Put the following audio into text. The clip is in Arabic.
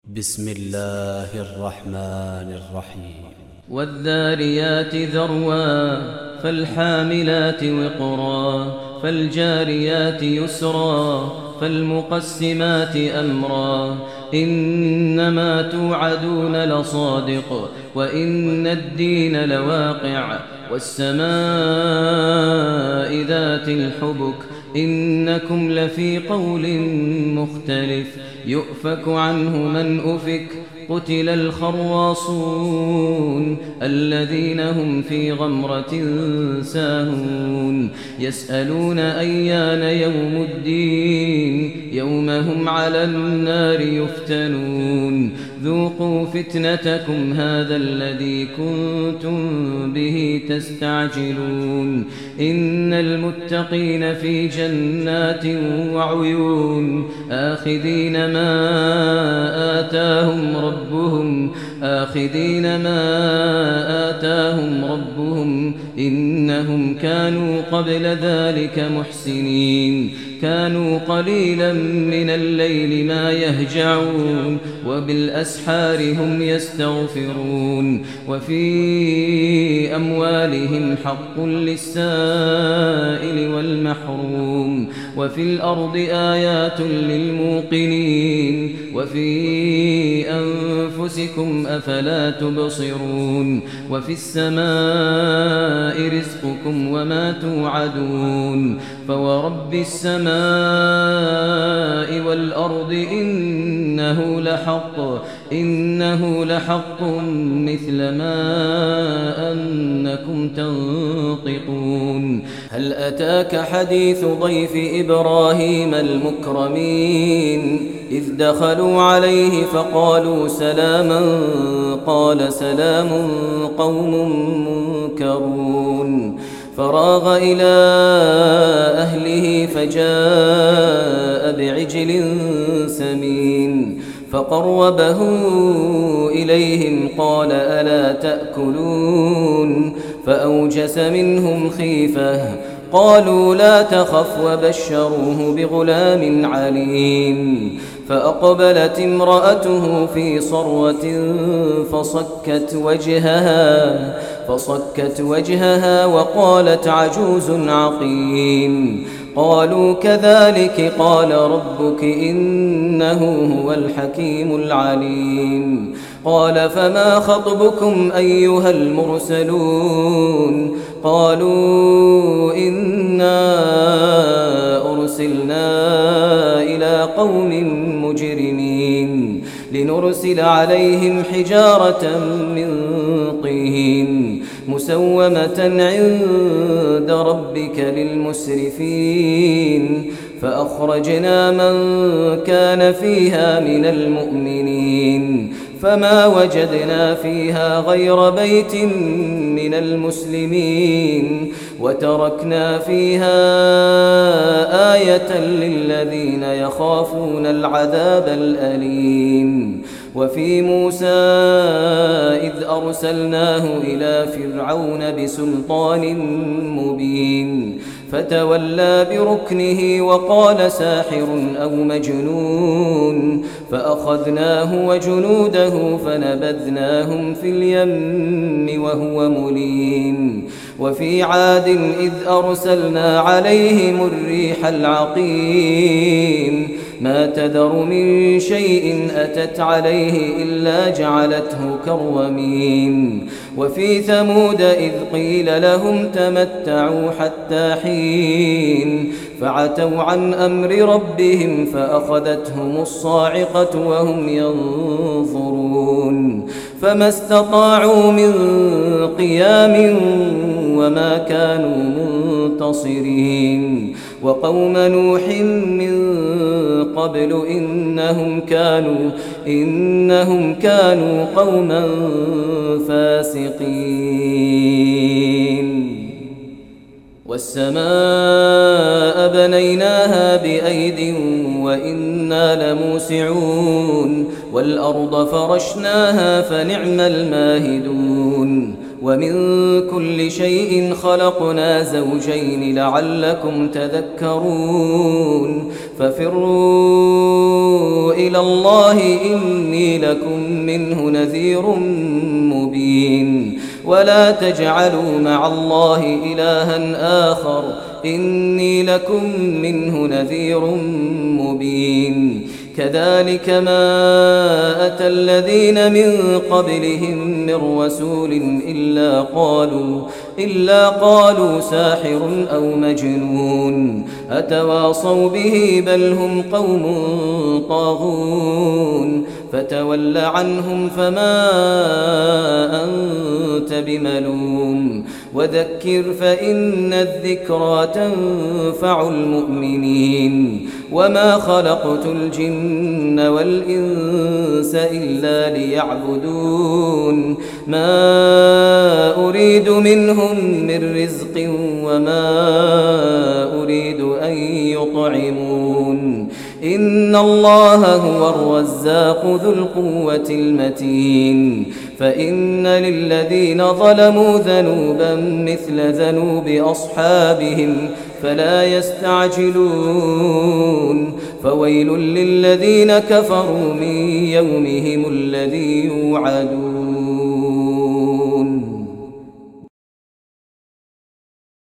بسم الله الرحمن الرحيم والذاريات ذروا فالحاملات وقرا فالجاريات يسرا فالمقسمات أمرا إنما توعدون لصادق وإن الدين لواقع والسماء ذات الحبك إنكم لفي قول مختلف يؤفك عنه من أفك قتل الخراصون الذين هم في غمرة ساهون يسألون أيان يوم الدين يوم هم على النار يفتنون ذوقوا فتنتكم هذا الذي كنتم به تستعجلون إن المتقين في جنات وعيون آخذين ما آتاهم ربهم إنهم كانوا قبل ذلك محسنين كانوا قليلا من الليل ما يهجعون وبالأسحار هم يستغفرون وفي أموالهم حق للسائل والمحروم وفي الأرض آيات للموقنين وفي أنفسكم أفلا تبصرون وفي السماء رزقكم وما توعدون فورب السماء والأرض إنه لحق مثل ما أنكم تنطقون هل أتاك حديث ضيف إبراهيم المكرمين إذ دخلوا عليه فقالوا سلاما قال سلام قوم منكرون فراغ إلى أهله فجاء بعجل سمين فقربه إليهم قال ألا تأكلون فأوجس منهم خيفة قالوا لا تخف وبشروه بغلام عليم فأقبلت امرأته في صرة فصكت وجهها وقالت عجوز عقيم قالوا كذلك قال ربك إنه هو الحكيم العليم قال فما خطبكم أيها المرسلون قالوا إنا أرسلنا إلى قوم مجرمين لنرسل عليهم حجارة من طين مسومة عند ربك للمسرفين فأخرجنا من كان فيها من المؤمنين فما وجدنا فيها غير بيت من المسلمين وتركنا فيها آية للذين يخافون العذاب الأليم وفي موسى إذ أرسلناه إلى فرعون بسلطان مبين فتولى بركنه وقال ساحر أو مجنون فأخذناه وجنوده فنبذناهم في اليم وهو مليم وفي عاد إذ أرسلنا عليهم الريح العقيم ما تذر من شيء أتت عليه إلا جعلته كالرميم وفي ثمود إذ قيل لهم تمتعوا حتى حين فعتوا عن أمر ربهم فأخذتهم الصاعقة وهم ينظرون فما استطاعوا من قيام وما كانوا منتصرين وقوم نوح من قبل إنهم كانوا قوما فاسقين والسماء بنيناها بأيد وإنا لموسعون والأرض فرشناها فنعم الماهدون ومن كل شيء خلقنا زوجين لعلكم تذكرون ففروا إلى الله إني لكم منه نذير مبين ولا تجعلوا مع الله إلها آخر إني لكم منه نذير مبين كذلك ما أتى الذين من قبلهم من رسول إلا قالوا ساحر أو مجنون أتواصوا به بل هم قوم طاغون فتول عنهم فما أنت بملوم وذكر فإن الذكرى تنفع المؤمنين وما خلقت الجن والإنس إلا ليعبدون ما أريد منهم من رزق وما أريد أن يطعمون إن الله هو الرزاق ذو القوة المتين فإن للذين ظلموا ذنوبا مثل ذنوب أصحابهم فلا يستعجلون فويل للذين كفروا من يومهم الذي يوعدون